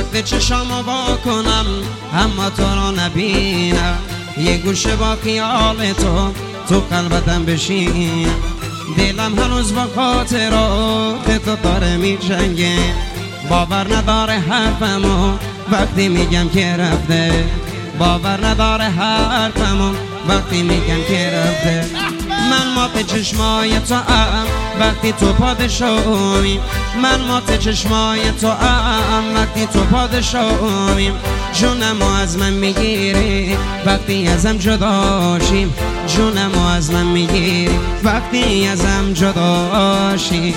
وقتی چشامو با کنم اما تو رو نبینم، یه گوشه با خیال تو قلبتم بشین، دلم هنوز با خاطرات تو داره می جنگه، باور نداره حرفمو وقتی میگم که رفته، باور نداره حرفمو وقتی میگم که رفته. من مات چشمای تو وقتی تو پادشاهی، من مات چشمای تو وقتی تو پادشاهی، جونمو از من میگیری وقتی ازم جداشی، جونمو از من میگیری وقتی ازم جداشی.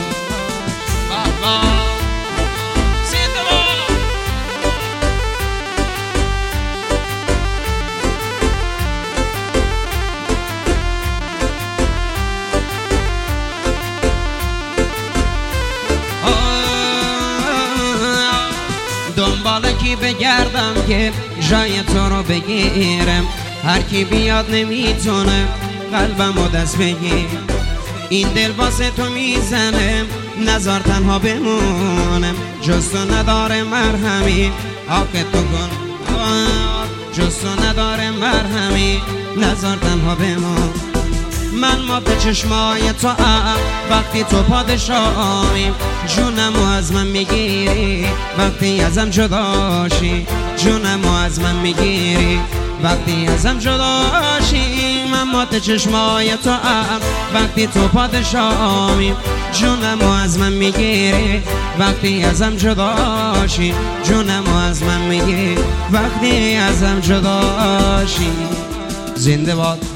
دنبال کی بگردم که جای تو رو بگیرم، هر کی بیاد نمیتونه قلبمو دست بگیر، این دل واسه تو میزنم نزار تنها بمونم، جز تو نداره مرهمی آخه تو کن، جز تو نداره مرهمی نزار تنها بمون. من مات چشمای تو وقتی تو پادشاهی، جونمو از من میگیری وقتی ازم جداشی، جونمو از من میگیری وقتی ازم جداشی. من مات چشمای تو وقتی تو پادشاهی، جونمو از من میگیری وقتی ازم جداشی، جونمو از من میگیری وقتی ازم جداشی. زنده باد.